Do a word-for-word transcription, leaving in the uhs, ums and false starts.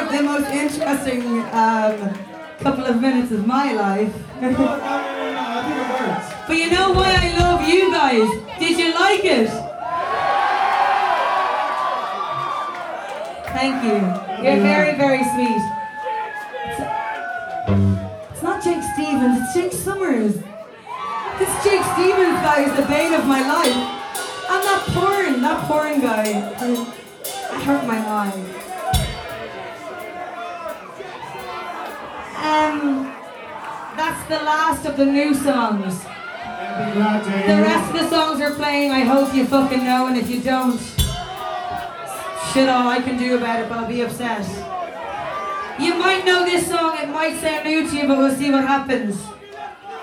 the, the most interesting um, couple of minutes of my life. No, no, no, no, I think it works. But you know why I love you guys? Did you like it? Thank you. You're very, very sweet. It's, it's not Jake Stevens, it's Jake Summers. This Jake Stevens guy is the bane of my life. And that porn, that porn guy. I hurt my eye. Um, that's the last of the new songs. The rest of the songs we're playing, I hope you fucking know, and if you don't, shit all I can do about it, but I'll be upset. You might know this song, it might sound new to you, but we'll see what happens.